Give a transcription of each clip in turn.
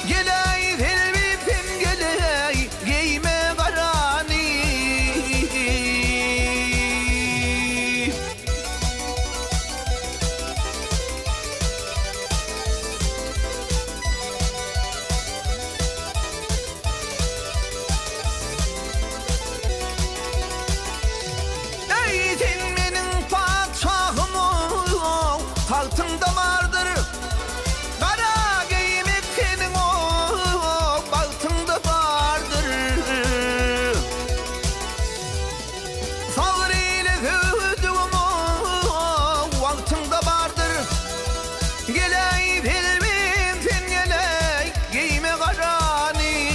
Geley filbipim geley giyme garani. Ey sen menin padşahım o, tahtında vardır kara giymek senin o, bahtında vardır. Savriyle hüdüm o, vaktında vardır. Geley filmim sen geley giyme garani.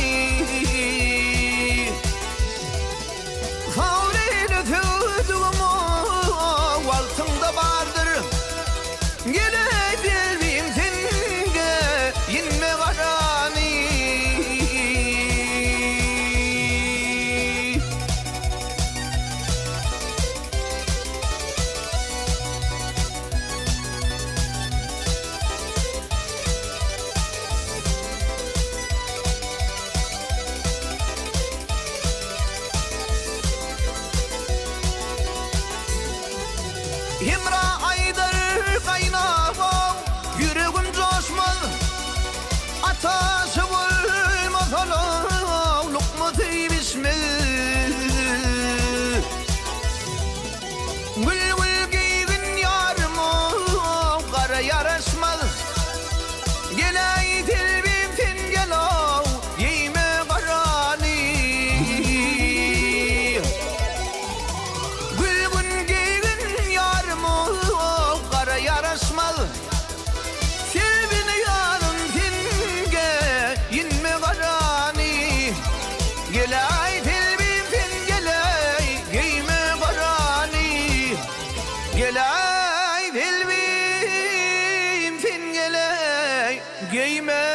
Savriyle hüdüm o, vaktında vardır. Geley filmim sen giyme garani. İmra aydır kaynağı, yüreğim coşmaz. Atası bulmaz olu, lukmatu bismil. Gül gül giyin yarım o, kara yaraşmaz. Geley tilbim sen gel o, giyme garani. Gül gül giyin yarım o, kara yaraşmaz. Sevini yarım sen giyme garani. Geley tilbim sen geley giyme garani. Geley filbim sen geley giyme